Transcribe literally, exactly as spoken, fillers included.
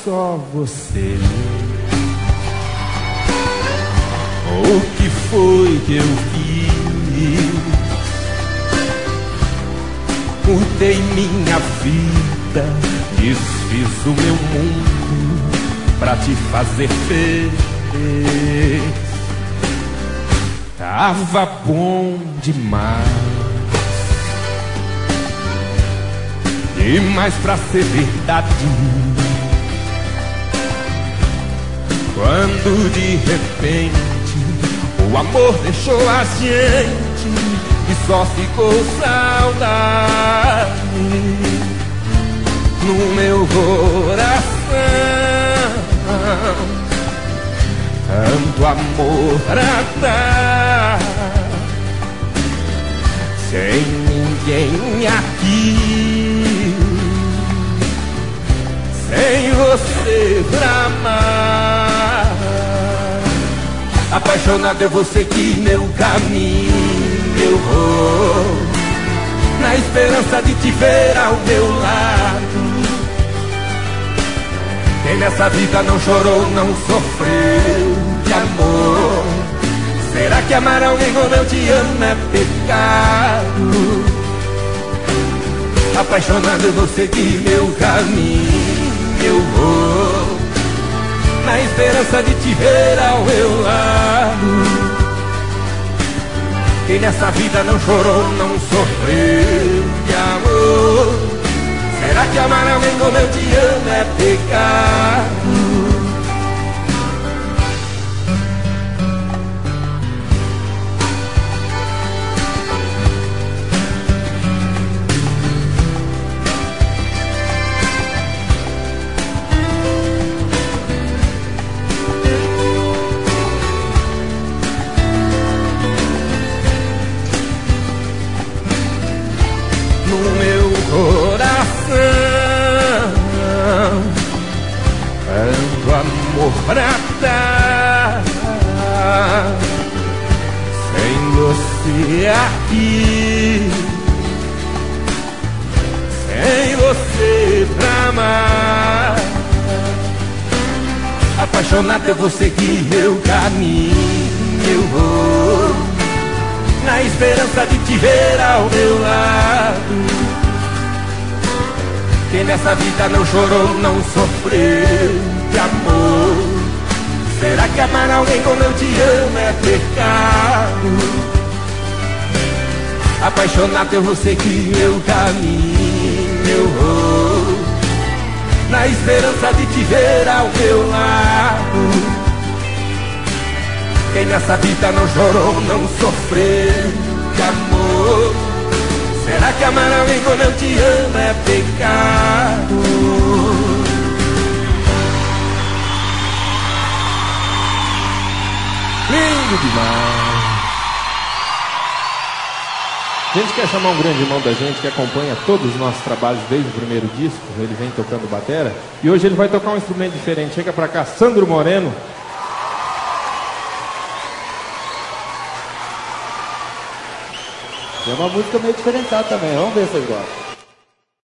só você. O que foi que eu fiz? Mudei minha vida, desfiz o meu mundo pra te fazer feliz. Tava bom demais, demais pra ser verdade. Quando de repente o amor deixou a gente e só ficou saudade no meu coração. Tanto amor pra dar, sem ninguém aqui, sem você pra amar. Apaixonado é você que meu caminho eu vou, na esperança de te ver ao meu lado. Quem nessa vida não chorou, não sofreu de amor? Será que amar alguém como eu te amo é pecado? Apaixonado é você que meu caminho eu vou, na esperança de te ver ao meu lado. Quem nessa vida não chorou, não sofreu de amor? Será que amar alguém como eu te amo é pecado? No meu coração, tanto amor pra dar, sem você aqui, sem você pra amar. Apaixonado é você que meu caminho eu vou, na esperança de te ver ao meu lado. Quem nessa vida não chorou, não sofreu de amor? Será que amar alguém como eu te amo é pecado? Apaixonado é você que meu caminho eu vou, na esperança de te ver ao meu lado. Quem nessa vida não chorou, não sofreu de amor? Será que amar alguém como eu te amo é pecado? Lindo demais! A gente quer chamar um grande irmão da gente que acompanha todos os nossos trabalhos desde o primeiro disco. Ele vem tocando batera e hoje ele vai tocar um instrumento diferente. Chega pra cá, Sandro Moreno. É uma música meio diferenciada também, vamos ver se vocês gostam.